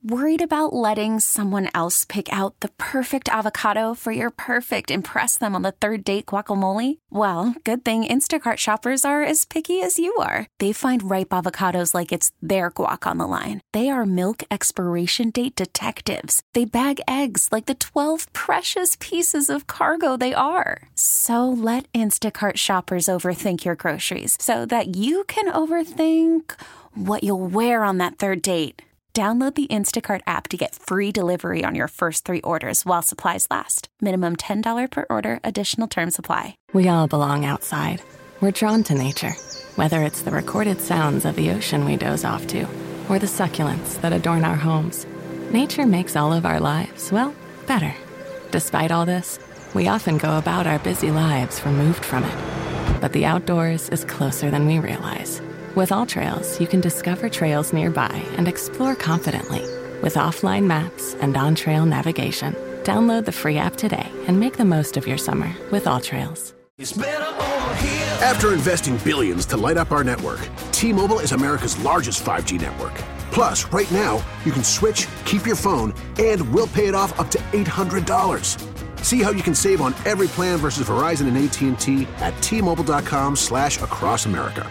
Worried about letting someone else pick out the perfect avocado for your perfect impress them on the third date guacamole? Well, good thing Instacart shoppers are as picky as you are. They find ripe avocados like it's their guac on the line. They are milk expiration date detectives. They bag eggs like the 12 precious pieces of cargo they are. So let Instacart shoppers overthink your groceries so that you can overthink what you'll wear on that third date. Download the Instacart app to get free delivery on your first 3 orders while supplies last. Minimum $10 per order. Additional terms apply. We all belong outside. We're drawn to nature, whether it's the recorded sounds of the ocean we doze off to, or the succulents that adorn our homes. Nature makes all of our lives, well, better. Despite all this, we often go about our busy lives removed from it. But the outdoors is closer than we realize. With AllTrails, you can discover trails nearby and explore confidently. With offline maps and on-trail navigation, download the free app today and make the most of your summer with AllTrails. After investing billions to light up our network, T-Mobile is America's largest 5G network. Plus, right now, you can switch, keep your phone, and we'll pay it off up to $800. See how you can save on every plan versus Verizon and AT&T at T-Mobile.com/across America.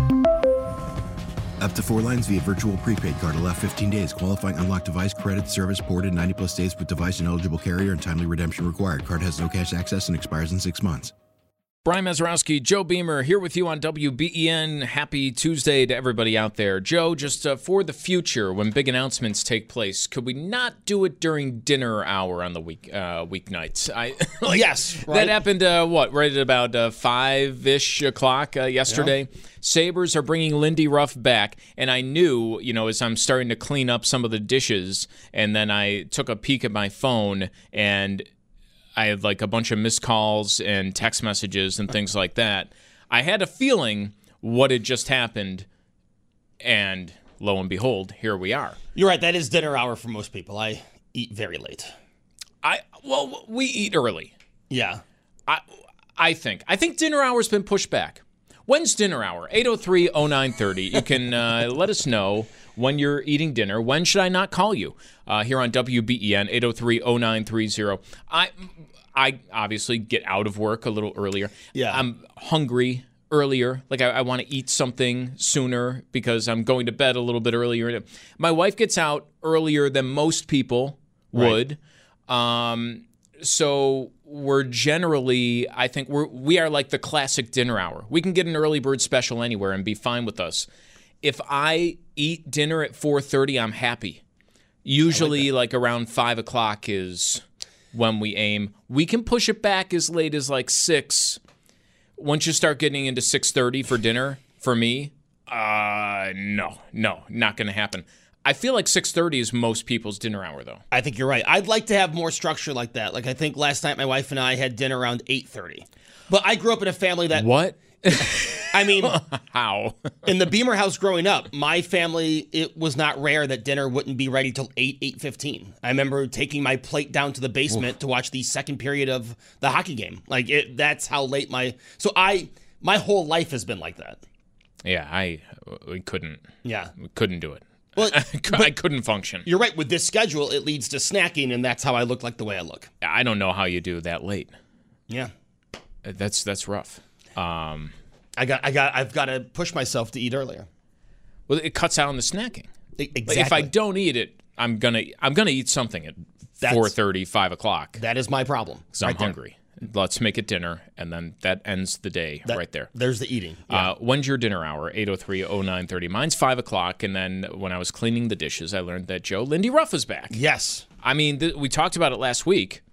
Up to 4 lines via virtual prepaid card. Allow 15 days. Qualifying unlocked device credit service ported 90-plus days with device and eligible carrier and timely redemption required. Card has no cash access and expires in 6 months. Brian Mazurowski, Joe Beamer here with you on WBEN. Happy Tuesday to everybody out there. Joe, just for the future, when big announcements take place, could we not do it during dinner hour on the weeknights? Yes. Right? That happened, right at about 5-ish o'clock yesterday. Yeah. Sabres are bringing Lindy Ruff back, and I knew, as I'm starting to clean up some of the dishes, and then I took a peek at my phone, and I had like a bunch of missed calls and text messages and things like that. I had a feeling what had just happened, and lo and behold, here we are. You're right. That is dinner hour for most people. I eat very late. We eat early. Yeah. I think dinner hour's been pushed back. When's dinner hour? 803-0930. You can let us know when you're eating dinner. When should I not call you? Here on WBEN, 803-0930. I obviously get out of work a little earlier. Yeah. I'm hungry earlier. Like I want to eat something sooner because I'm going to bed a little bit earlier. My wife gets out earlier than most people would. Right. So we're generally, I think we are like the classic dinner hour. We can get an early bird special anywhere and be fine with us. If I eat dinner at 4:30, I'm happy. Usually like around 5 o'clock is when we aim. We can push it back as late as like 6. Once you start getting into 6:30 for dinner, for me, no, not going to happen. I feel like 6:30 is most people's dinner hour, though. I think you're right. I'd like to have more structure like that. Like I think last night my wife and I had dinner around 8:30. But I grew up in a family that... What? I mean... How? In the Beamer house growing up, my family, it was not rare that dinner wouldn't be ready till 8:15. I remember taking my plate down to the basement to watch the second period of the hockey game. That's how late my whole life has been like that. Yeah, we couldn't. Yeah. We couldn't do it. Well, I couldn't function. You're right. With this schedule, it leads to snacking, and that's how I look like the way I look. I don't know how you do that late. Yeah. That's rough. I've got to push myself to eat earlier. Well, it cuts out on the snacking. Exactly. Like if I don't eat it, I'm gonna eat something at 4:30, 5 o'clock. That is my problem. Because I'm hungry. Let's make it dinner, and then that ends the day right there. There's the eating. Yeah. When's your dinner hour? 803-0930. Mine's 5 o'clock, and then when I was cleaning the dishes, I learned that Lindy Ruff is back. Yes. I mean, we talked about it last week.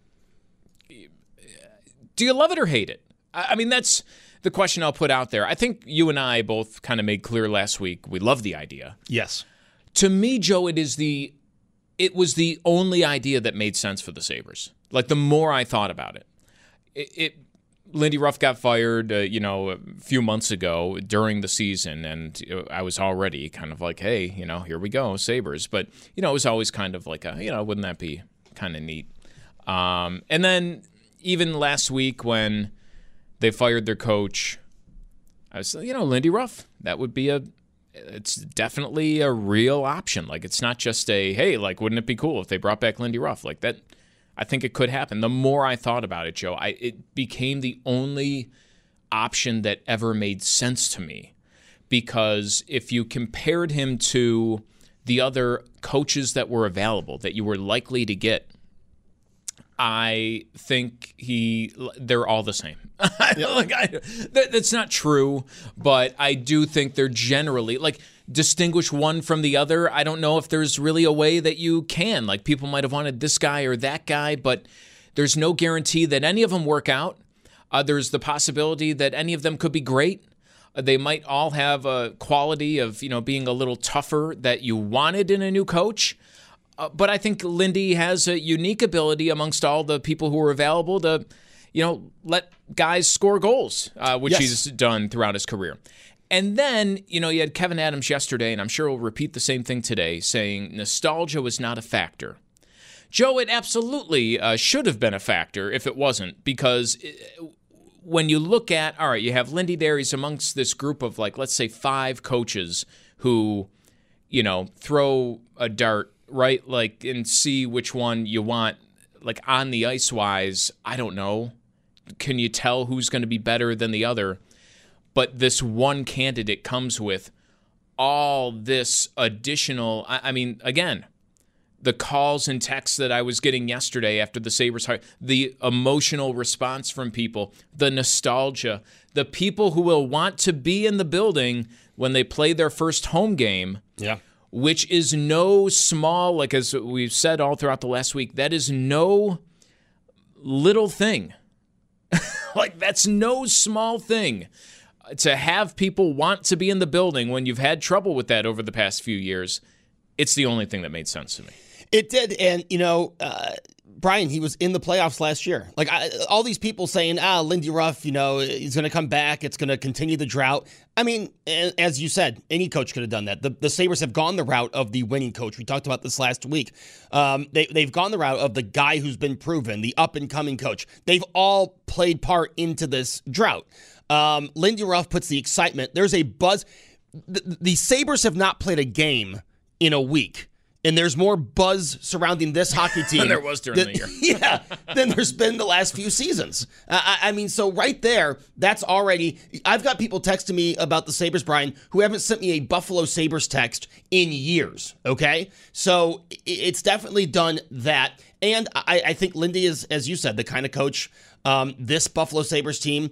Do you love it or hate it? I mean, that's the question I'll put out there. I think you and I both kind of made clear last week we love the idea. Yes. To me, Joe, it was the only idea that made sense for the Sabres. Like, the more I thought about it. Lindy Ruff got fired, a few months ago during the season, and I was already kind of like, hey, here we go, Sabres. But, it was always kind of like, wouldn't that be kind of neat? And then even last week when they fired their coach, I was, Lindy Ruff, that would be it's definitely a real option. Like, it's not just a, hey, like, wouldn't it be cool if they brought back Lindy Ruff? Like, that, I think it could happen. The more I thought about it, Joe, it became the only option that ever made sense to me. Because if you compared him to the other coaches that were available, that you were likely to get, I think they're all the same. That's not true, but I do think they're generally, like, distinguish one from the other. I don't know if there's really a way that you can. Like, people might have wanted this guy or that guy, but there's no guarantee that any of them work out. There's the possibility that any of them could be great. They might all have a quality of, being a little tougher that you wanted in a new coach. But I think Lindy has a unique ability amongst all the people who are available to, let guys score goals, which he's done throughout his career. And then, you had Kevin Adams yesterday, and I'm sure he'll repeat the same thing today, saying nostalgia was not a factor. Joe, it absolutely should have been a factor if it wasn't, because when you look at, all right, you have Lindy there, he's amongst this group of, like, let's say 5 coaches who, throw a dart, right? Like, and see which one you want, like, on the ice wise. I don't know. Can you tell who's going to be better than the other? But this one candidate comes with all this additional, I mean, again, the calls and texts that I was getting yesterday after the Sabres hired, the emotional response from people, the nostalgia, the people who will want to be in the building when they play their first home game. Yeah. Which is no small, like, as we've said all throughout the last week, that is no little thing. Like, that's no small thing. To have people want to be in the building when you've had trouble with that over the past few years, it's the only thing that made sense to me. It did, and, Brian, he was in the playoffs last year. Like, all these people saying, Lindy Ruff, he's going to come back. It's going to continue the drought. I mean, as you said, any coach could have done that. The Sabres have gone the route of the winning coach. We talked about this last week. They've gone the route of the guy who's been proven, the up-and-coming coach. They've all played part into this drought. Lindy Ruff puts the excitement. There's a buzz. The Sabres have not played a game in a week. And there's more buzz surrounding this hockey team than there was during the year. Yeah, than there's been the last few seasons. I mean, so right there, that's already... I've got people texting me about the Sabres, Brian, who haven't sent me a Buffalo Sabres text in years, okay? So it's definitely done that. And I think Lindy is, as you said, the kind of coach this Buffalo Sabres team...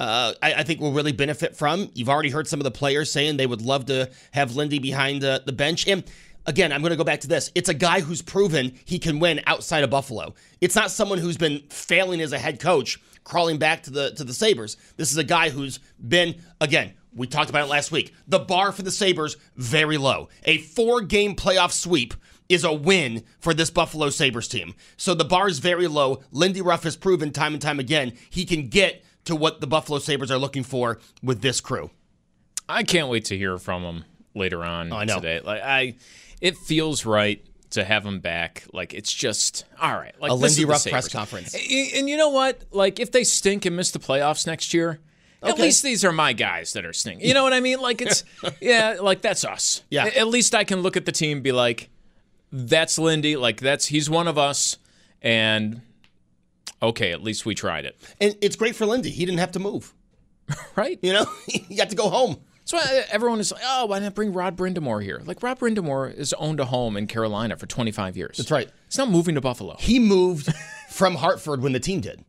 I think will really benefit from. You've already heard some of the players saying they would love to have Lindy behind the bench. And again, I'm going to go back to this. It's a guy who's proven he can win outside of Buffalo. It's not someone who's been failing as a head coach, crawling back to the Sabres. This is a guy who's been, again, we talked about it last week. The bar for the Sabres, very low. A 4-game playoff sweep is a win for this Buffalo Sabres team. So the bar is very low. Lindy Ruff has proven time and time again he can get to what the Buffalo Sabres are looking for with this crew. I can't wait to hear from him later on today. Like, it feels right to have him back. Like, it's just all right. Like, a Lindy Ruff press conference. And you know what? Like, if they stink and miss the playoffs next year, at least these are my guys that are stinking. You know what I mean? Like, it's like, that's us. Yeah. At least I can look at the team and be like, that's Lindy. Like, he's one of us, and okay, at least we tried it. And it's great for Lindy. He didn't have to move. Right? He got to go home. That's why everyone is like, oh, why not bring Rod Brindamore here? Like, Rod Brindamore has owned a home in Carolina for 25 years. That's right. It's not moving to Buffalo. He moved from Hartford when the team did.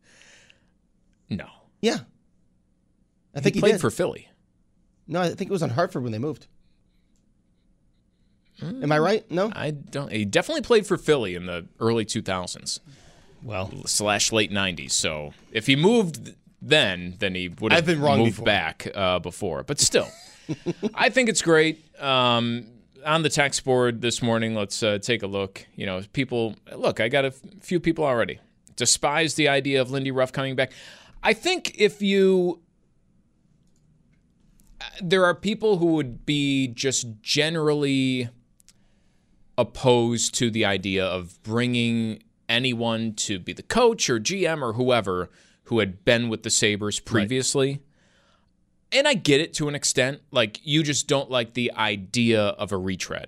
No. Yeah. I think he played did. for Philly. No, I think it was on Hartford when they moved. Am I right? No? I don't. He definitely played for Philly in the early 2000s. Well, / late 90s. So if he moved then he would have moved back before. But still, I think it's great. On the text board this morning, let's take a look. People, look, I got a few people already despise the idea of Lindy Ruff coming back. I think there are people who would be just generally opposed to the idea of bringing anyone to be the coach or GM or whoever who had been with the Sabres previously. Right. And I get it to an extent. Like, you just don't like the idea of a retread.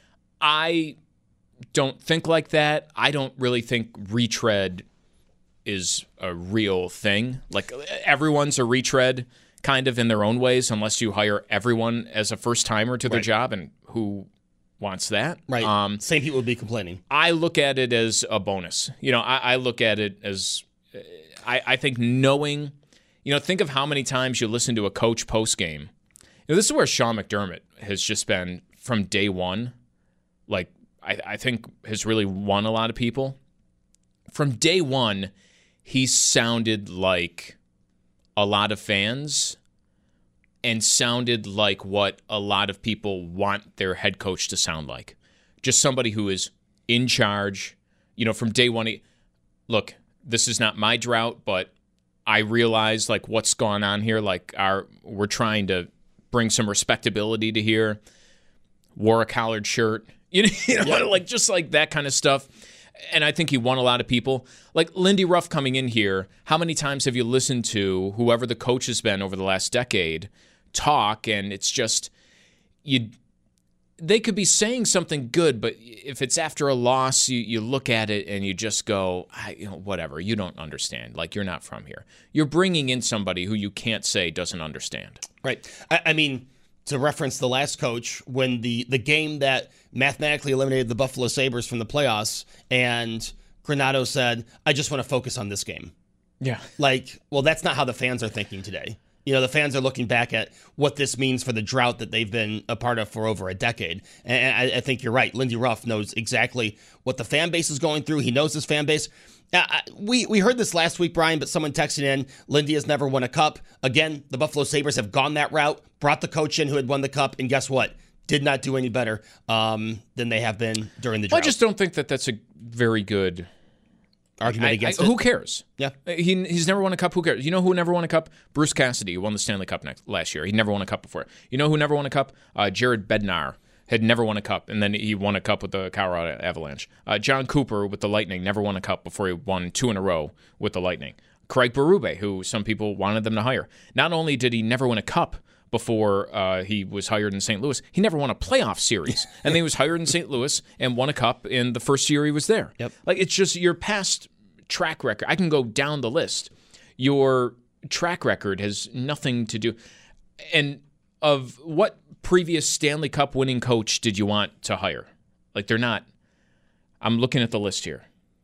I don't think like that. I don't really think retread is a real thing. Like, everyone's a retread kind of in their own ways, unless you hire everyone as a first-timer to their job, and who wants that? Right. Same people would be complaining. I look at it as a bonus. I look at it as I think knowing, think of how many times you listen to a coach post-game. This is where Sean McDermott has just been from day one. Like, I think has really won a lot of people. From day one, he sounded like a lot of fans and sounded like what a lot of people want their head coach to sound like. Just somebody who is in charge. From day one, look, this is not my drought, but I realize like what's going on here. Like we're trying to bring some respectability to here. Wore a collared shirt, like just like that kind of stuff. And I think he won a lot of people. Like Lindy Ruff coming in here, how many times have you listened to whoever the coach has been over the last decade talk? And it's just, they could be saying something good, but if it's after a loss, you look at it and you just go, whatever, you don't understand. Like, you're not from here. You're bringing in somebody who you can't say doesn't understand. Right. I mean, to reference the last coach, when the game that mathematically eliminated the Buffalo Sabres from the playoffs, and Granato said, I just want to focus on this game. Yeah. Like, well, that's not how the fans are thinking today. The fans are looking back at what this means for the drought that they've been a part of for over a decade. And I think you're right. Lindy Ruff knows exactly what the fan base is going through. He knows his fan base. We heard this last week, Brian, but someone texted in, Lindy has never won a cup. Again, the Buffalo Sabres have gone that route, brought the coach in who had won the cup, and guess what? Did not do any better than they have been during the drought. I just don't think that that's a very good argument against it. Who cares? Yeah. He's never won a cup. Who cares? You know who never won a cup? Bruce Cassidy, who won the Stanley Cup last year. He never won a cup before. You know who never won a cup? Jared Bednar had never won a cup, and then he won a cup with the Colorado Avalanche. John Cooper with the Lightning never won a cup before he won 2 in a row with the Lightning. Craig Berube, who some people wanted them to hire. Not only did he never win a cup before he was hired in St. Louis, he never won a playoff series. And then he was hired in St. Louis and won a cup in the first year he was there. Yep. Like, it's just your past track record. I can go down the list. Your track record has nothing to do. And of what previous Stanley Cup winning coach did you want to hire? Like, they're not. I'm looking at the list here.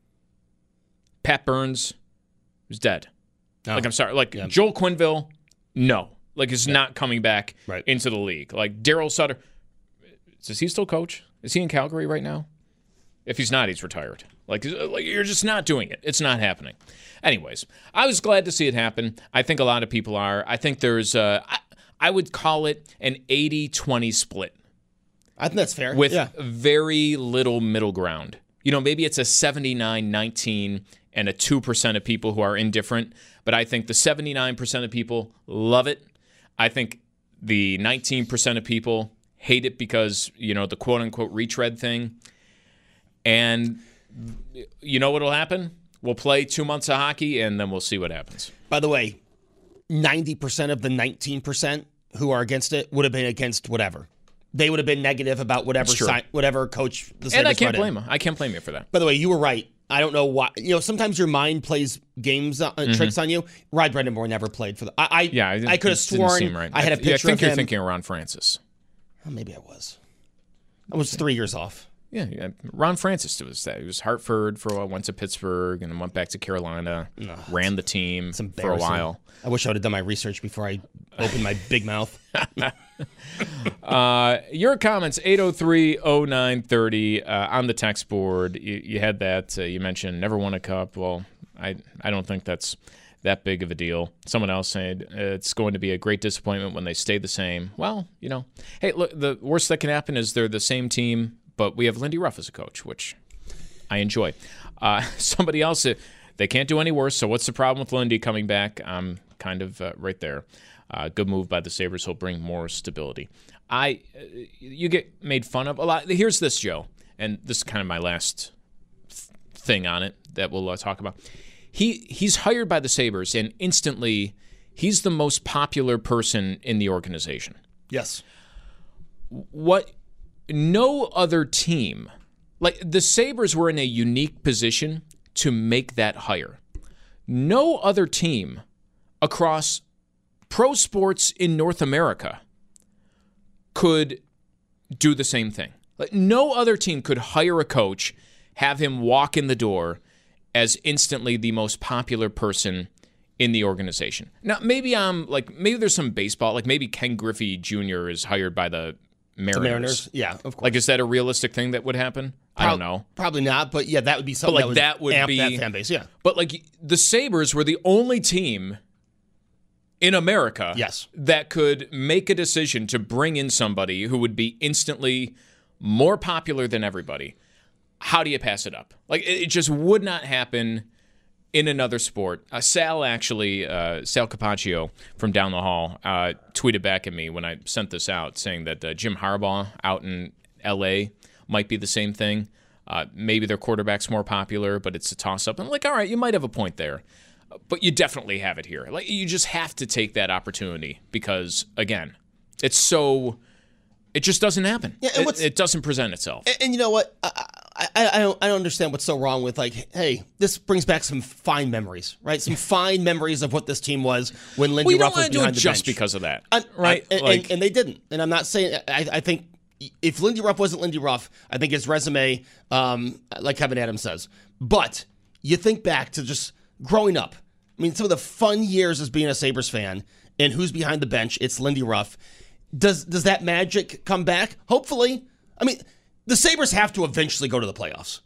Pat Burns is dead. Oh. Like, I'm sorry. Like, Joel Quenneville, no. Like, is not coming back right into the league. Like, Daryl Sutter, does he still coach? Is he in Calgary right now? If he's not, he's retired. Like, you're just not doing it. It's not happening. Anyways, I was glad to see it happen. I think a lot of people are. I think there's I would call it an 80-20 split. I think that's fair. With very little middle ground. Maybe it's a 79-19 and a 2% of people who are indifferent, but I think the 79% of people love it. I think the 19% of people hate it because, the quote-unquote retread thing. And you know what'll happen? We'll play 2 months of hockey, and then we'll see what happens. By the way, 90% of the 19% who are against it would have been against whatever. They would have been negative about whatever coach the Sabres and I can't blame them. I can't blame you for that. By the way, you were right. I don't know why. Sometimes your mind plays games, tricks on you. Rod Brind'Amour never played for the. I could have sworn right. I had a picture of him. I think you're thinking of Ron Francis. Well, maybe I was. I was 3 years off. Yeah. Ron Francis was that. He was Hartford for a while, went to Pittsburgh, and then went back to Carolina, ran the team for a while. I wish I would have done my research before I opened my big mouth. Your comments, 803-0930 on the text board. You had that. You mentioned never won a cup. Well, I don't think that's that big of a deal. Someone else said it's going to be a great disappointment when they stay the same. Well, hey, look, the worst that can happen is they're the same team, but we have Lindy Ruff as a coach, which I enjoy. Somebody else said they can't do any worse, so what's the problem with Lindy coming back? I'm kind of right there. Good move by the Sabres. He'll bring more stability. You get made fun of a lot. Here's this, Joe, and this is kind of my last thing on it that we'll talk about. He's hired by the Sabres, and instantly he's the most popular person in the organization. Yes. What no other team, like the Sabres were in a unique position to make that hire. No other team across pro sports in North America could do the same thing. Like, no other team could hire a coach, have him walk in the door as instantly the most popular person in the organization. Now, maybe there's some baseball, like maybe Ken Griffey Jr. is hired by the Mariners. The Mariners, yeah, of course. Like, is that a realistic thing that would happen? I don't know. Probably not, but yeah, that would be something that would amp that fan base, yeah. But like the Sabres were the only team in America that could make a decision to bring in somebody who would be instantly more popular than everybody. How do you pass it up? Like, it just would not happen in another sport. Sal Capaccio from down the hall tweeted back at me when I sent this out saying that Jim Harbaugh out in L.A. might be the same thing. Maybe their quarterback's more popular, but it's a toss-up. I'm like, all right, you might have a point there. But you definitely have it here. Like, you just have to take that opportunity because, again, it just doesn't happen. Yeah, it doesn't present itself. And you know what? I don't understand what's so wrong with, like, hey, this brings back some fine memories, right? Some fine memories of what this team was when Lindy Ruff was behind the bench. We don't want to do it just because of that, right? And they didn't. And I'm not saying I think if Lindy Ruff wasn't Lindy Ruff, I think his resume, like Kevin Adams says. But you think back to just growing up. I mean, some of the fun years as being a Sabres fan, and who's behind the bench? It's Lindy Ruff. Does that magic come back? Hopefully. I mean, the Sabres have to eventually go to the playoffs.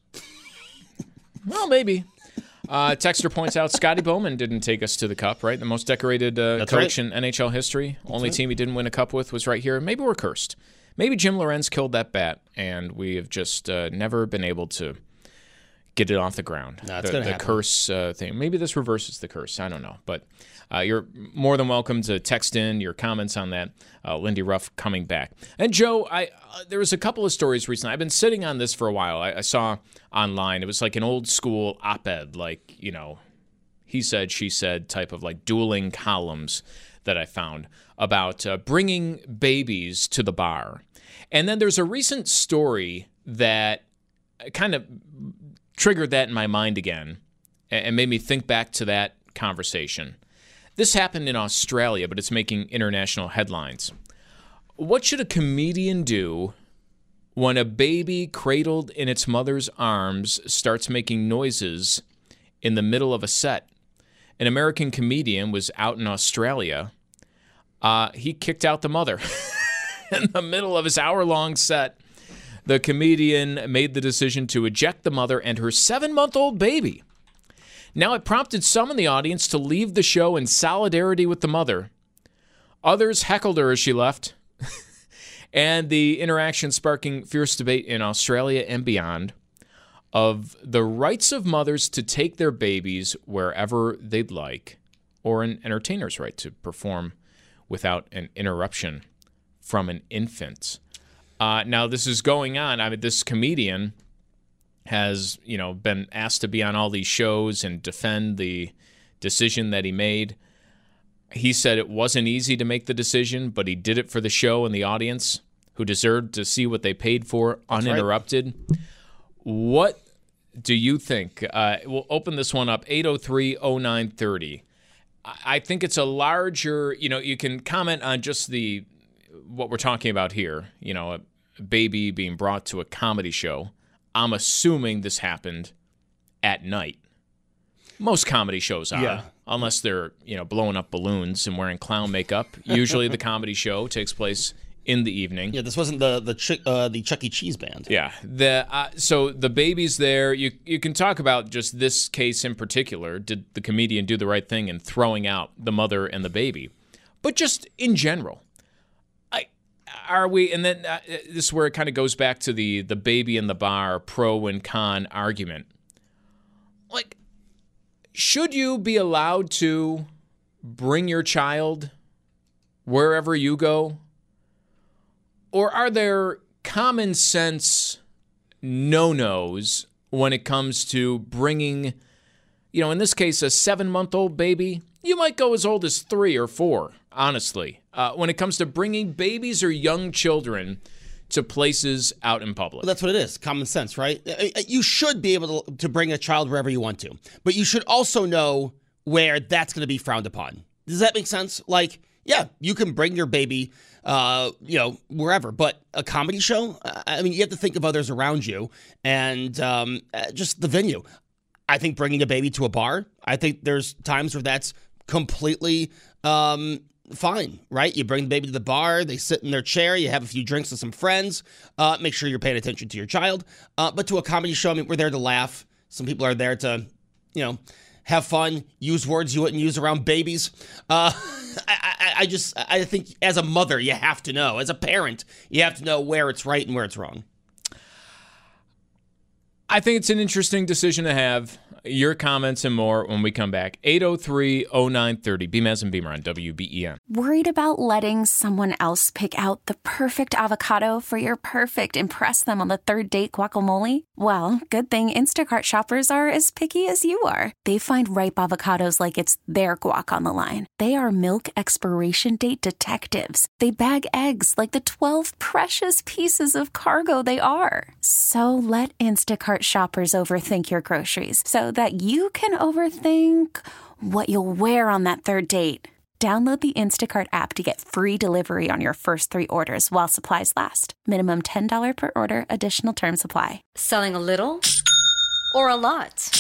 Well, maybe. Texter points out Scotty Bowman didn't take us to the Cup, right? The most decorated coach in NHL history. Only team he didn't win a Cup with was right here. Maybe we're cursed. Maybe Jim Lorenz killed that bat, and we have just never been able to get it off the ground. No, it's going to happen. The curse thing. Maybe this reverses the curse. I don't know. But you're more than welcome to text in your comments on that. Lindy Ruff coming back. And Joe, there was a couple of stories recently. I've been sitting on this for a while. I saw online. It was like an old school op-ed, like, you know, he said, she said type of like dueling columns that I found about bringing babies to the bar. And then there's a recent story that kind of triggered that in my mind again and made me think back to that conversation. This happened in Australia, but it's making international headlines. What should a comedian do when a baby cradled in its mother's arms starts making noises in the middle of a set? An American comedian was out in Australia. He kicked out the mother in the middle of his hour-long set. The comedian made the decision to eject the mother and her 7-month-old baby. Now, it prompted some in the audience to leave the show in solidarity with the mother. Others heckled her as she left. And the interaction sparking fierce debate in Australia and beyond of the rights of mothers to take their babies wherever they'd like, or an entertainer's right to perform without an interruption from an infant. Now, this is going on. I mean, this comedian has, been asked to be on all these shows and defend the decision that he made. He said it wasn't easy to make the decision, but he did it for the show and the audience who deserved to see what they paid for uninterrupted. Right. What do you think? We'll open this one up, 803-0930. I think it's a larger, you can comment on just what we're talking about here, a baby being brought to a comedy show. I'm assuming this happened at night. Most comedy shows are, unless they're, blowing up balloons and wearing clown makeup. Usually the comedy show takes place in the evening. Yeah, this wasn't the Chuck E. Cheese band. Yeah. So the baby's there. You can talk about just this case in particular. Did the comedian do the right thing in throwing out the mother and the baby? But just in general, are we? And then this is where it kind of goes back to the baby in the bar pro and con argument. Like, should you be allowed to bring your child wherever you go? Or are there common sense no-nos when it comes to bringing in this case, a 7-month-old baby, you might go as old as 3 or 4, honestly, when it comes to bringing babies or young children to places out in public. Well, that's what it is. Common sense, right? You should be able to bring a child wherever you want to, but you should also know where that's going to be frowned upon. Does that make sense? Like, yeah, you can bring your baby, wherever, but a comedy show, I mean, you have to think of others around you and just the venue. I think bringing a baby to a bar, I think there's times where that's completely fine, right? You bring the baby to the bar, they sit in their chair, you have a few drinks with some friends, make sure you're paying attention to your child. But to a comedy show, I mean, we're there to laugh. Some people are there to, have fun, use words you wouldn't use around babies. I think as a mother, you have to know. As a parent, you have to know where it's right and where it's wrong. I think it's an interesting decision to have. Your comments and more when we come back. 803-0930. Beamaz and Beamer on WBEN. Worried about letting someone else pick out the perfect avocado for your perfect impress them on the third date guacamole? Well, good thing Instacart shoppers are as picky as you are. They find ripe avocados like it's their guac on the line. They are milk expiration date detectives. They bag eggs like the 12 precious pieces of cargo they are. So let Instacart shoppers overthink your groceries so that you can overthink what you'll wear on that third date. Download the Instacart app to get free delivery on your first 3 orders while supplies last. Minimum $10 per order. Additional terms apply. Selling a little or a lot?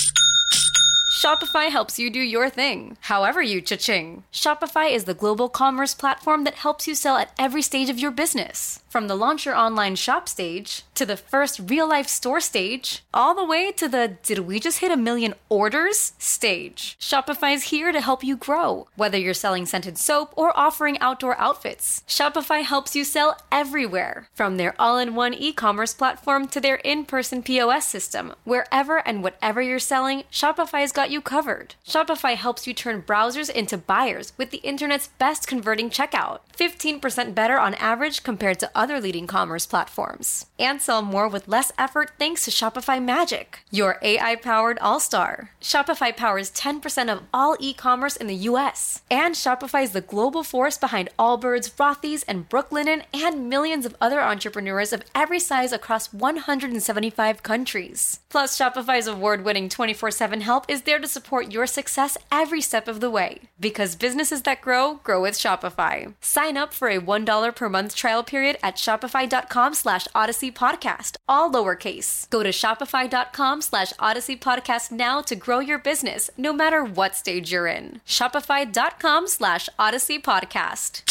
Shopify helps you do your thing, however you cha-ching. Shopify is the global commerce platform that helps you sell at every stage of your business. From the launch your online shop stage, to the first real-life store stage, all the way to the did we just hit 1 million orders stage. Shopify's here to help you grow. Whether you're selling scented soap or offering outdoor outfits, Shopify helps you sell everywhere. From their all-in-one e-commerce platform to their in-person POS system, wherever and whatever you're selling, Shopify's got you covered. Shopify helps you turn browsers into buyers with the internet's best converting checkout. 15% better on average compared to other leading commerce platforms. And sell more with less effort thanks to Shopify Magic, your AI-powered all-star. Shopify powers 10% of all e-commerce in the U.S. And Shopify is the global force behind Allbirds, Rothy's, and Brooklinen, and millions of other entrepreneurs of every size across 175 countries. Plus, Shopify's award-winning 24/7 help is there to support your success every step of the way. Because businesses that grow, grow with Shopify. Sign up for a $1 per month trial period at shopify.com/Odyssey Podcast, all lowercase. Go to shopify.com/Odyssey Podcast now to grow your business, no matter what stage you're in. Shopify.com/Odyssey Podcast.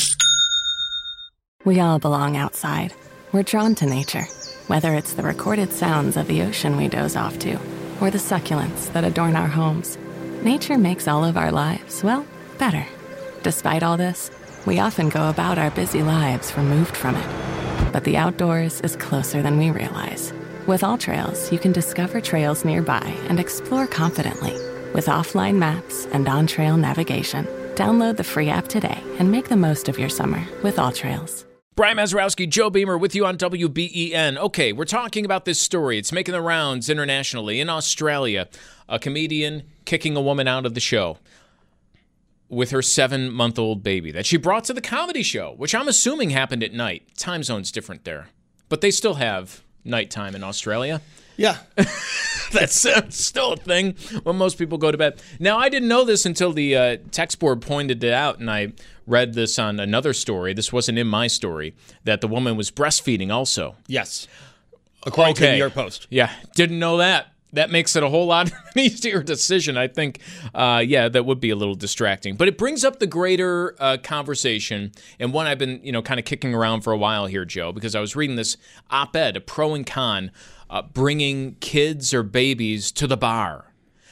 We all belong outside. We're drawn to nature, whether it's the recorded sounds of the ocean we doze off to, or the succulents that adorn our homes. Nature makes all of our lives, well, better. Despite all this, we often go about our busy lives removed from it. But the outdoors is closer than we realize. With AllTrails, you can discover trails nearby and explore confidently. With offline maps and on-trail navigation, download the free app today and make the most of your summer with AllTrails. Brian Mazurowski, Joe Beamer with you on WBEN. Okay, we're talking about this story. It's making the rounds internationally. In Australia, a comedian kicking a woman out of the show with her 7-month-old baby that she brought to the comedy show, which I'm assuming happened at night. Time zone's different there. But they still have nighttime in Australia. Yeah. That's still a thing when most people go to bed. Now, I didn't know this until the text board pointed it out, and I read this on another story. This wasn't in my story, that the woman was breastfeeding also. Yes. According to the New York Post. Yeah, didn't know that. That makes it a whole lot easier decision, I think. That would be a little distracting. But it brings up the greater conversation, and one I've been, kind of kicking around for a while here, Joe, because I was reading this op-ed, a pro and con, bringing kids or babies to the bar.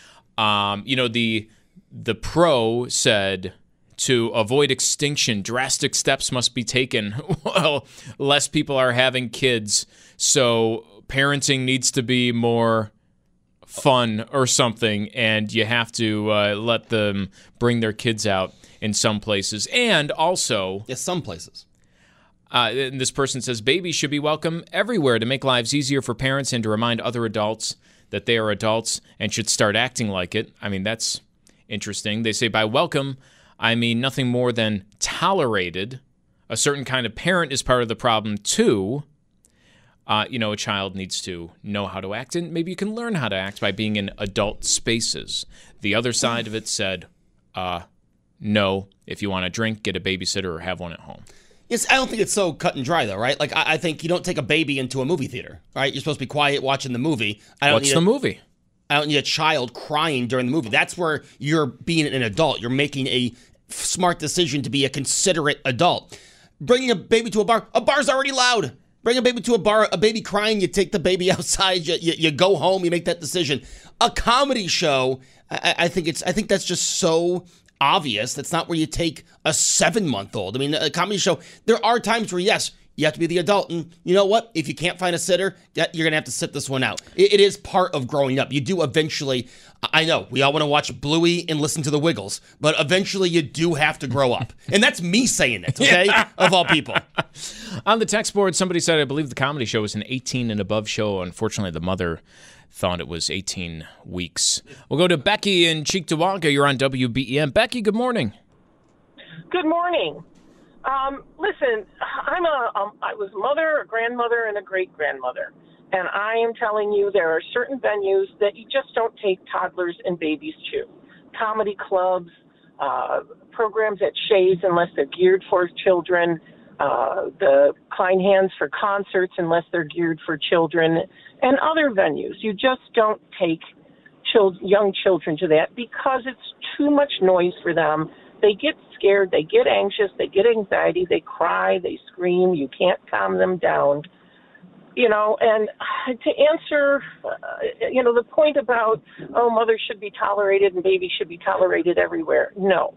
The pro said, to avoid extinction, drastic steps must be taken. Well, less people are having kids, so parenting needs to be more fun or something, and you have to let them bring their kids out in some places. And also... Yes, some places. And this person says, babies should be welcome everywhere to make lives easier for parents and to remind other adults that they are adults and should start acting like it. I mean, that's interesting. They say by welcome, I mean nothing more than tolerated. A certain kind of parent is part of the problem, too. A child needs to know how to act, and maybe you can learn how to act by being in adult spaces. The other side of it said, no, if you want to drink, get a babysitter or have one at home. Yes, I don't think it's so cut and dry, though, right? Like, I think you don't take a baby into a movie theater, right? You're supposed to be quiet watching the movie. What's the movie? I don't need a child crying during the movie. That's where you're being an adult. You're making a smart decision to be a considerate adult. Bringing a baby to a bar's already loud. Bring a baby to a bar, a baby crying, you take the baby outside, you go home, you make that decision. A comedy show, I think that's just so obvious. That's not where you take a 7-month-old. I mean, a comedy show, there are times where, yes, you have to be the adult. And you know what? If you can't find a sitter, you're going to have to sit this one out. It is part of growing up. You do eventually, I know, we all want to watch Bluey and listen to the Wiggles, but eventually you do have to grow up. And that's me saying it, okay? Of all people. On the text board, somebody said, I believe the comedy show was an 18 and above show. Unfortunately, the mother thought it was 18 weeks. We'll go to Becky in Cheektowaga. You're on WBEN. Becky, good morning. Good morning. Listen, I was a mother, a grandmother, and a great-grandmother. And I am telling you, there are certain venues that you just don't take toddlers and babies to. Comedy clubs, programs at Shays unless they're geared for children, the Klein Hands for concerts unless they're geared for children, and other venues. You just don't take young children to that because it's too much noise for them. They get scared, they get anxious, they get anxiety, they cry, they scream. You can't calm them down. And to answer, the point about, mothers should be tolerated and babies should be tolerated everywhere. No.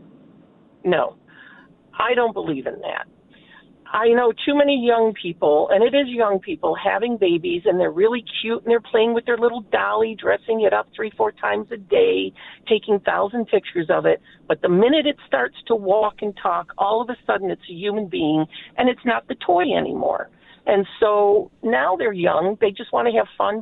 I don't believe in that. I know too many young people, and it is young people, having babies, and they're really cute, and they're playing with their little dolly, dressing it up 3-4 times a day, taking 1,000 pictures of it. But the minute it starts to walk and talk, all of a sudden it's a human being, and it's not the toy anymore. And so now they're young. They just want to have fun.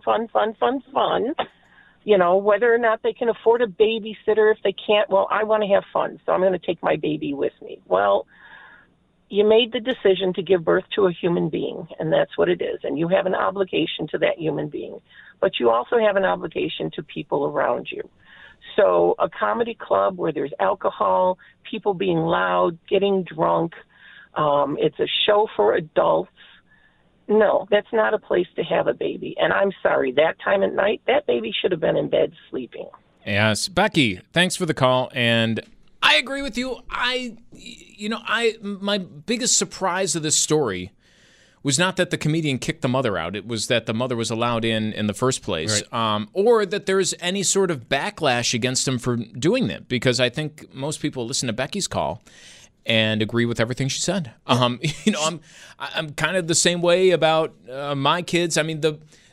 Whether or not they can afford a babysitter, if they can't, well, I want to have fun, so I'm going to take my baby with me. Well, you made the decision to give birth to a human being, and that's what it is. And you have an obligation to that human being. But you also have an obligation to people around you. So a comedy club where there's alcohol, people being loud, getting drunk, it's a show for adults. No, that's not a place to have a baby. And I'm sorry, that time at night, that baby should have been in bed sleeping. Yes. Becky, thanks for the call. And I agree with you. My biggest surprise of this story was not that the comedian kicked the mother out. It was that the mother was allowed in the first place, right. Or that there's any sort of backlash against him for doing that. Because I think most people listen to Becky's call and agree with everything she said. I'm kind of the same way about my kids. I mean,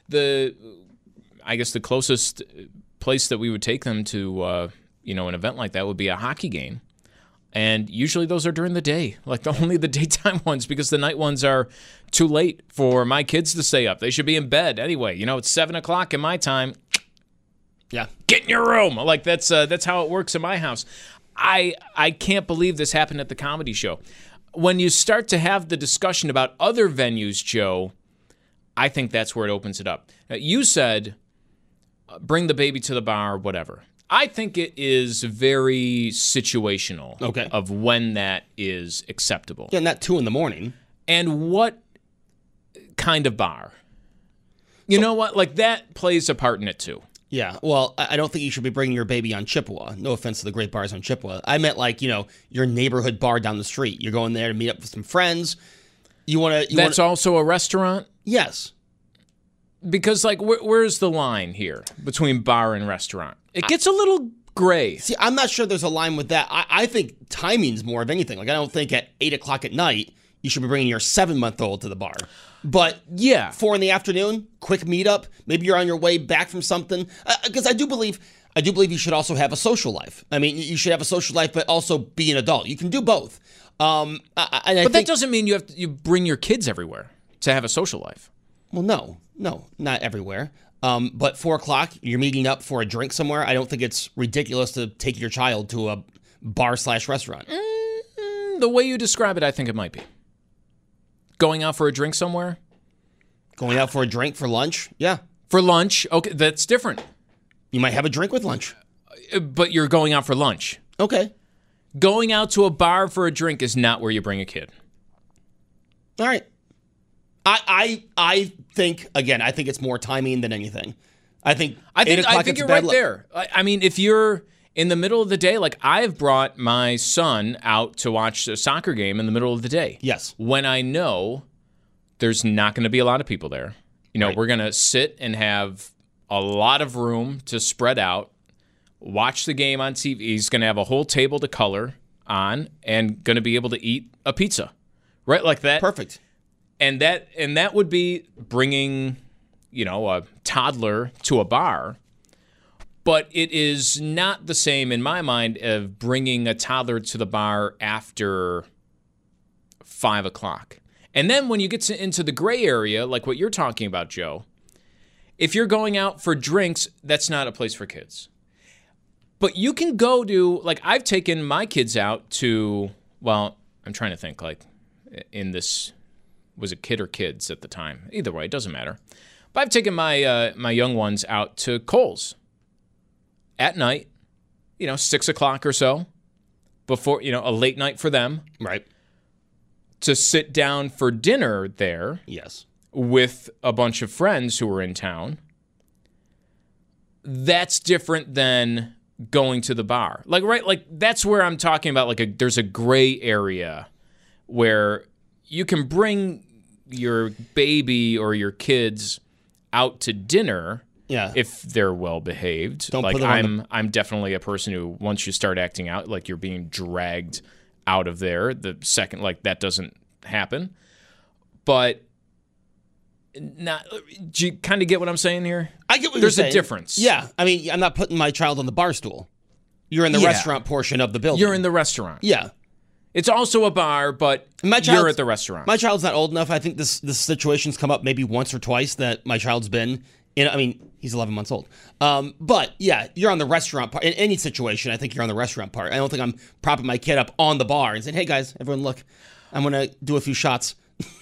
I guess the closest place that we would take them to an event like that would be a hockey game. And usually those are during the day, like only the daytime ones, because the night ones are too late for my kids to stay up. They should be in bed anyway. It's 7 o'clock in my time. Yeah. Get in your room. Like that's how it works in my house. I can't believe this happened at the comedy show. When you start to have the discussion about other venues, Joe, I think that's where it opens it up. Now, you said, bring the baby to the bar, whatever. I think it is very situational of when that is acceptable. Yeah, not 2 a.m. And what kind of bar? You know what? Like, that plays a part in it, too. Yeah, well, I don't think you should be bringing your baby on Chippewa. No offense to the great bars on Chippewa. I meant your neighborhood bar down the street. You're going there to meet up with some friends. That's also a restaurant? Yes. Because, where's the line here between bar and restaurant? It gets a little gray. See, I'm not sure there's a line with that. I think timing's more of anything. I don't think at 8 o'clock at night you should be bringing your 7-month-old to the bar. But yeah, 4 p.m, quick meetup. Maybe you're on your way back from something. Because I do believe you should also have a social life. I mean, you should have a social life, but also be an adult. You can do both. But that doesn't mean you bring your kids everywhere to have a social life. Well, no, not everywhere. But 4 o'clock, you're meeting up for a drink somewhere. I don't think it's ridiculous to take your child to a bar/restaurant. The way you describe it, I think it might be. Going out for a drink somewhere? Going out for a drink for lunch? Yeah. For lunch? Okay, that's different. You might have a drink with lunch. But you're going out for lunch. Okay. Going out to a bar for a drink is not where you bring a kid. All right. I think, again, I think it's more timing than anything. I think you're right there. I mean, if you're in the middle of the day, like I've brought my son out to watch a soccer game in the middle of the day. Yes. When I know there's not going to be a lot of people there. We're going to sit and have a lot of room to spread out, watch the game on TV. He's going to have a whole table to color on and going to be able to eat a pizza. Right? Like that. Perfect. And that would be bringing, a toddler to a bar. But it is not the same in my mind of bringing a toddler to the bar after 5 o'clock. And then when you get into the gray area, like what you're talking about, Joe, if you're going out for drinks, that's not a place for kids. But you can go to, like I've taken my kids out to, well, I'm trying to think, like in this, was it kid or kids at the time? Either way, it doesn't matter. But I've taken my my young ones out to Kohl's at night, 6 o'clock or so, before, a late night for them. Right. To sit down for dinner there. Yes. With a bunch of friends who were in town. That's different than going to the bar. Like that's where I'm talking about, there's a gray area where you can bring your baby or your kids out to dinner. Yeah. If they're well behaved. Don't like put them I'm definitely a person who, once you start acting out like you're being dragged out of there, the second, that doesn't happen. But do you kind of get what I'm saying here? I get what There's you're saying. A difference. Yeah. I mean, I'm not putting my child on the bar stool. You're in the restaurant portion of the building. You're in the restaurant. Yeah. It's also a bar, but you're at the restaurant. My child's not old enough. I think this situation's come up maybe once or twice that my child's been in. I mean, he's 11 months old. But yeah, you're on the restaurant part. In any situation, I think you're on the restaurant part. I don't think I'm propping my kid up on the bar and saying, hey guys, everyone look, I'm going to do a few shots.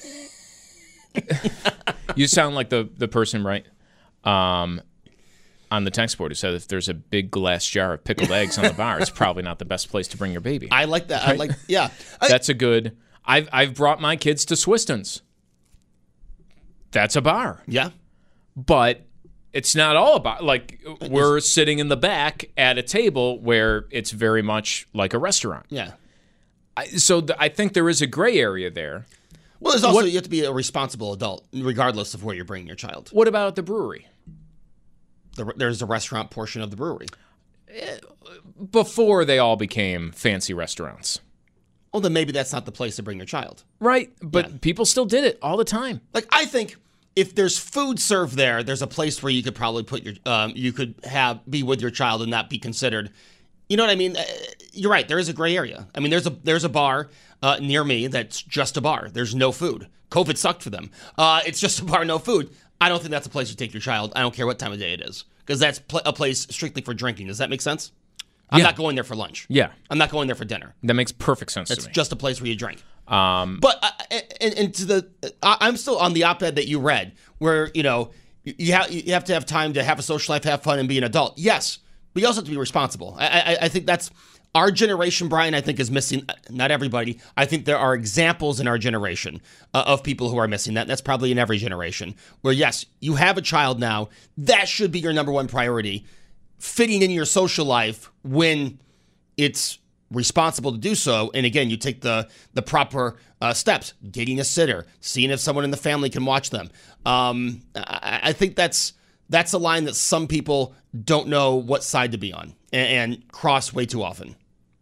You sound like the person, right? On the text board who said if there's a big glass jar of pickled eggs on the bar, it's probably not the best place to bring your baby. I like that. Right? That's a good. I've brought my kids to Swiston's. That's a bar. Yeah. But it's not all about, we're sitting in the back at a table where it's very much like a restaurant. Yeah. I think there is a gray area there. Well, there's also, you have to be a responsible adult, regardless of where you're bringing your child. What about at the brewery? There's a restaurant portion of the brewery. Before they all became fancy restaurants. Well, then maybe that's not the place to bring your child. Right, but people still did it all the time. I think if there's food served there, there's a place where you could probably put your, be with your child and not be considered. You know what I mean? You're right. There is a gray area. I mean, there's a bar near me that's just a bar. There's no food. COVID sucked for them. It's just a bar, no food. I don't think that's a place you take your child. I don't care what time of day it is, because that's a place strictly for drinking. Does that make sense? I'm not going there for lunch. Yeah. I'm not going there for dinner. That makes perfect sense to me. It's just a place where you drink. But I'm still on the op-ed that you read, where you have to have time to have a social life, have fun, and be an adult. Yes, but you also have to be responsible. I think that's our generation, Brian, I think, is missing. Not everybody. I think there are examples in our generation of people who are missing that. That's probably in every generation. Where, yes, you have a child now. That should be your number one priority. Fitting in your social life when it's responsible to do so. And again, you take the proper steps. Getting a sitter. Seeing if someone in the family can watch them. I think that's a line that some people don't know what side to be on and cross way too often.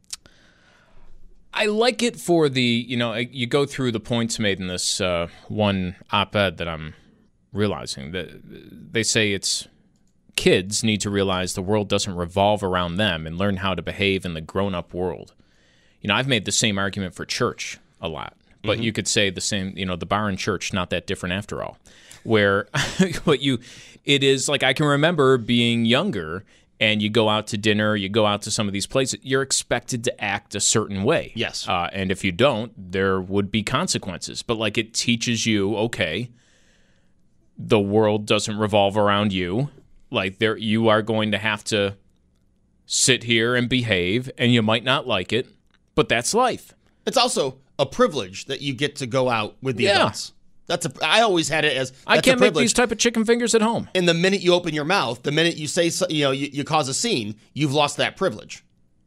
I like it for the, you go through the points made in this one op-ed that I'm realizing. That they say it's kids need to realize the world doesn't revolve around them and learn how to behave in the grown-up world. I've made the same argument for church a lot. but you could say the same, the bar and church, not that different after all. Where it is like I can remember being younger and you go out to dinner, you go out to some of these places, you're expected to act a certain way. Yes. And if you don't, there would be consequences. But like it teaches you, okay, the world doesn't revolve around you. Like you are going to have to sit here and behave, and you might not like it, but that's life. It's also a privilege that you get to go out with the adults. I always had it as I can't make these type of chicken fingers at home. And the minute you open your mouth, the minute you say, you cause a scene, you've lost that privilege.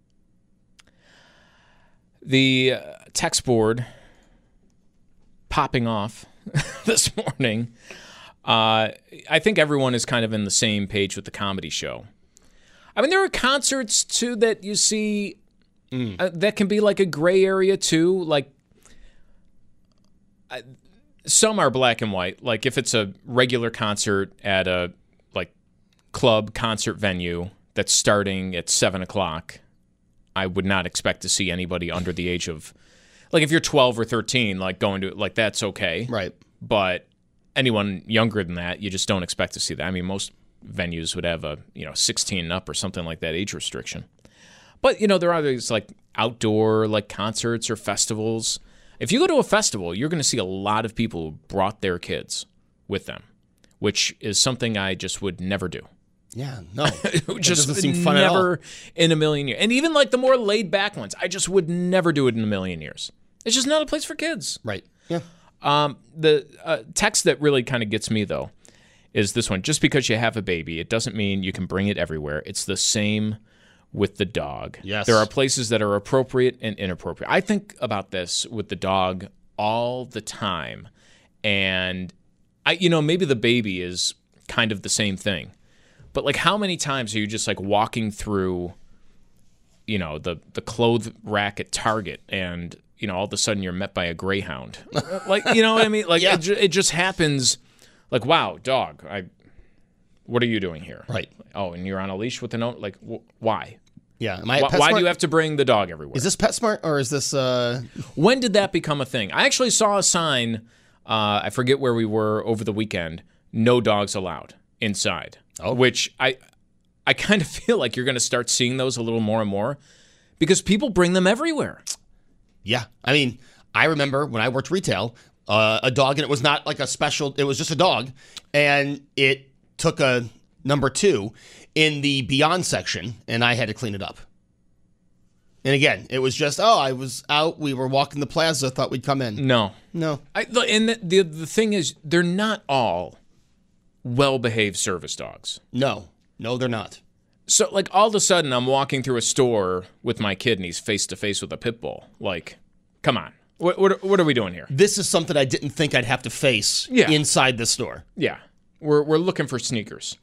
The text board popping off this morning. I think everyone is kind of in the same page with the comedy show. I mean, there are concerts too that you see that can be like a gray area too. Like some are black and white. Like if it's a regular concert at a like club concert venue that's starting at 7:00, I would not expect to see anybody under the age of, like if you're 12 or 13, like going to like that's okay, right? But anyone younger than that, you just don't expect to see that. I mean, most venues would have a 16 and up or something like that age restriction. But there are these like outdoor like concerts or festivals. If you go to a festival, you're going to see a lot of people who brought their kids with them, which is something I just would never do. Yeah, no. It just doesn't seem fun at all. Never in a million years. And even like the more laid back ones, I just would never do it in a million years. It's just not a place for kids. Right. Yeah. The text that really kind of gets me, though, is this one. Just because you have a baby, it doesn't mean you can bring it everywhere. It's the same with the dog. Yes. There are places that are appropriate and inappropriate. I think about this with the dog all the time. And, maybe the baby is kind of the same thing. But, like, how many times are you just, like, walking through, the clothes rack at Target and all of a sudden you're met by a greyhound. Like, you know what I mean? Like, yeah. It just happens. Like, wow, dog, what are you doing here? Right. Oh, and you're on a leash with an owner? Like, why? Yeah. Why do you have to bring the dog everywhere? Is this PetSmart or is this... When did that become a thing? I actually saw a sign, I forget where we were over the weekend, no dogs allowed inside. Oh. Which I kind of feel like you're going to start seeing those a little more and more because people bring them everywhere. Yeah. I mean, I remember when I worked retail, a dog, and it was not like a special, it was just a dog, and it took a number 2 in the Beyond section, and I had to clean it up. And again, it was just, I was out, we were walking the plaza, thought we'd come in. No. And the thing is, they're not all well-behaved service dogs. No, they're not. So, like, all of a sudden, I'm walking through a store with my kid, and he's face-to-face with a pit bull. Like, come on. What are we doing here? This is something I didn't think I'd have to face inside the store. Yeah. We're looking for sneakers.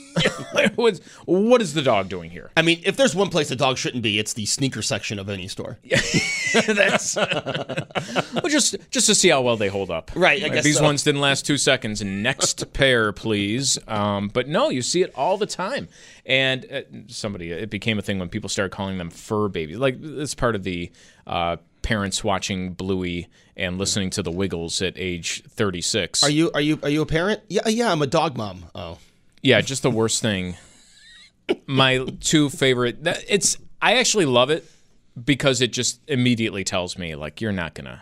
What is the dog doing here? I mean, if there's one place a dog shouldn't be, it's the sneaker section of any store. That's well, just to see how well they hold up. Right, I guess these so. ones didn't last 2 seconds. Next pair, please. But no, you see it all the time. And it became a thing when people started calling them fur babies. Like, it's part of the parents watching Bluey and listening to the Wiggles at age 36. Are you a parent? Yeah, I'm a dog mom. Oh. Yeah, just the worst thing. My 2 favorite. I actually love it because it just immediately tells me, like, you're not gonna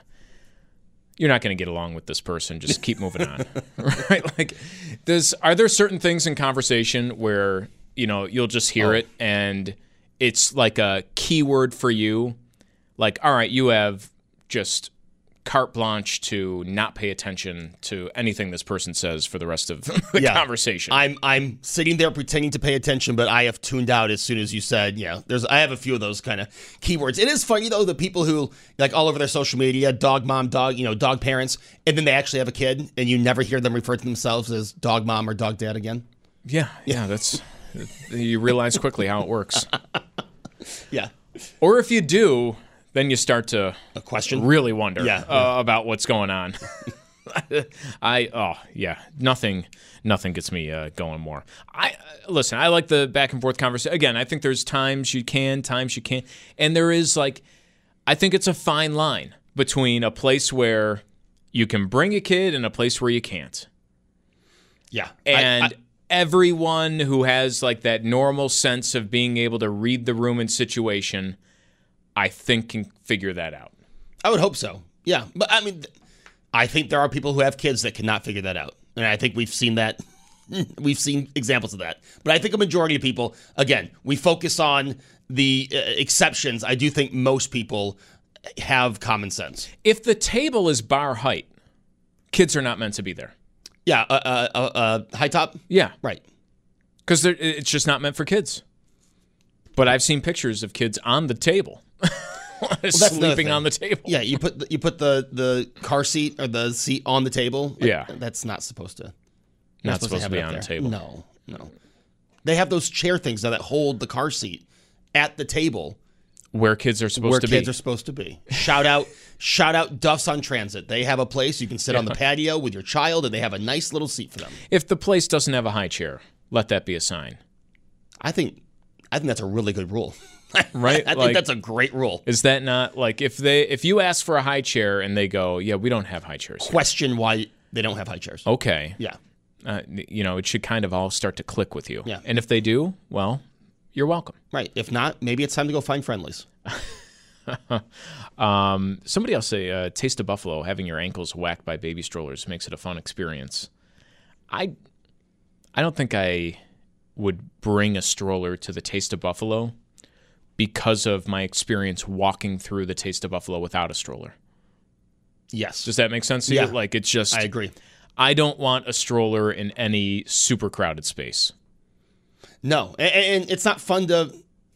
get along with this person. Just keep moving on, right? Like, are there certain things in conversation where you'll just hear it and it's like a keyword for you, like, all right, you have just carte blanche to not pay attention to anything this person says for the rest of the conversation. I'm sitting there pretending to pay attention, but I have tuned out as soon as you said, I have a few of those kind of keywords. It is funny, though, the people who, like, all over their social media, dog mom, dog parents, and then they actually have a kid, and you never hear them refer to themselves as dog mom or dog dad again. Yeah, that's... You realize quickly how it works. Yeah. Or if you do... Then you start to really wonder about what's going on. Nothing gets me going more. Listen, I like the back and forth conversation. Again, I think there's times you can, times you can't. And there is, like, I think it's a fine line between a place where you can bring a kid and a place where you can't. Yeah. And everyone who has like that normal sense of being able to read the room and situation, I think can figure that out. I would hope so. Yeah. But I mean, I think there are people who have kids that cannot figure that out. And I think we've seen that. We've seen examples of that. But I think a majority of people, again, we focus on the exceptions. I do think most people have common sense. If the table is bar height, kids are not meant to be there. Yeah, high top? Yeah. Right. Because it's just not meant for kids. But I've seen pictures of kids on the table. Sleeping on the table. Yeah, you put the car seat or the seat on the table. Yeah. That's not supposed to. Not supposed to be on the table. No. They have those chair things that hold the car seat at the table. Where kids are supposed to be. Where kids are supposed to be. Shout out Duff's on Transit. They have a place you can sit on the patio with your child, and they have a nice little seat for them. If the place doesn't have a high chair, let that be a sign. I think that's a really good rule. Right? I think that's a great rule. Is that not like if you ask for a high chair and they go, yeah, we don't have high chairs here. Question why they don't have high chairs. Okay. Yeah. It should kind of all start to click with you. Yeah. And if they do, well, you're welcome. Right. If not, maybe it's time to go find friendlies. Somebody else say, Taste of Buffalo, having your ankles whacked by baby strollers makes it a fun experience. I don't think I would bring a stroller to the Taste of Buffalo because of my experience walking through the Taste of Buffalo without a stroller. Yes. Does that make sense to you? Like, it's just... I agree. I don't want a stroller in any super crowded space. No. And it's not fun to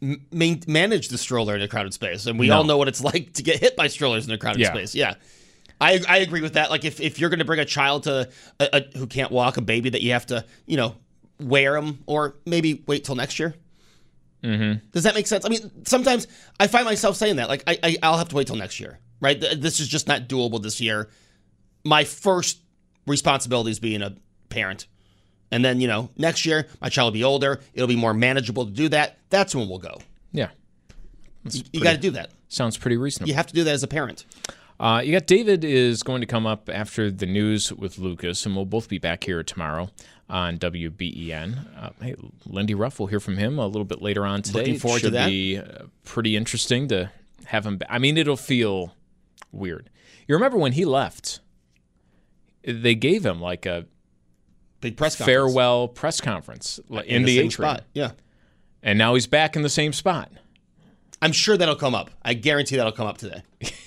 manage the stroller in a crowded space. And we all know what it's like to get hit by strollers in a crowded space. Yeah. I agree with that. Like, if you're going to bring a child to who can't walk, a baby that you have to, wear them, or maybe wait till next year. Mm-hmm. Does that make sense? I mean, sometimes I find myself saying that. Like, I'll have to wait till next year, right? This is just not doable this year. My first responsibility is being a parent. And then, next year, my child will be older. It'll be more manageable to do that. That's when we'll go. Yeah. You got to do that. Sounds pretty reasonable. You have to do that as a parent. You got David is going to come up after the news with Lucas, and we'll both be back here tomorrow on WBEN. Hey, Lindy Ruff, we'll hear from him a little bit later on today. Looking forward to that. Should be pretty interesting to have him back. I mean, it'll feel weird. You remember when he left, they gave him like a big press conference. Farewell press conference in the atrium. Spot. Yeah. And now he's back in the same spot. I'm sure that'll come up. I guarantee that'll come up today.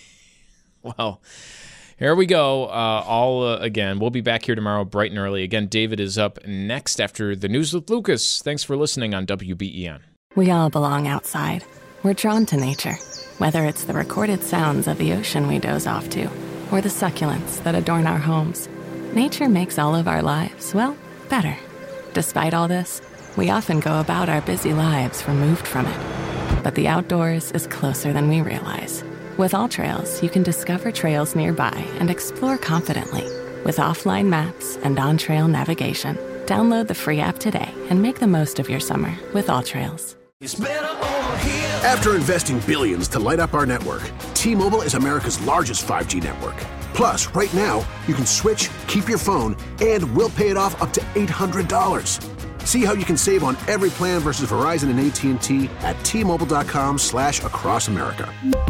Well, here we go. Again, we'll be back here tomorrow bright and early. Again, David is up next after the news with Lucas. Thanks for listening on WBEN. We all belong outside. We're drawn to nature, whether it's the recorded sounds of the ocean we doze off to, or the succulents that adorn our homes. Nature makes all of our lives, well, better. Despite all this, we often go about our busy lives removed from it. But the outdoors is closer than we realize. With AllTrails, you can discover trails nearby and explore confidently. With offline maps and on-trail navigation, download the free app today and make the most of your summer with AllTrails. After investing billions to light up our network, T-Mobile is America's largest 5G network. Plus, right now, you can switch, keep your phone, and we'll pay it off up to $800. See how you can save on every plan versus Verizon and AT&T at T-Mobile.com/across America.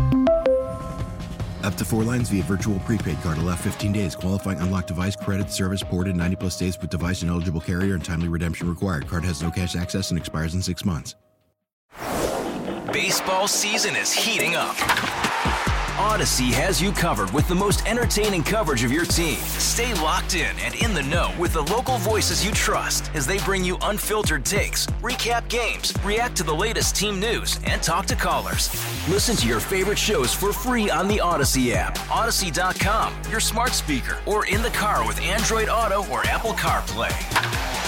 Up to 4 lines via virtual prepaid card. Allow 15 days. Qualifying unlocked device credit service ported 90-plus days with device and eligible carrier and timely redemption required. Card has no cash access and expires in 6 months. Baseball season is heating up. Odyssey has you covered with the most entertaining coverage of your team. Stay locked in and in the know with the local voices you trust as they bring you unfiltered takes, recap games, react to the latest team news, and talk to callers. Listen to your favorite shows for free on the Odyssey app, Odyssey.com, your smart speaker, or in the car with Android Auto or Apple CarPlay.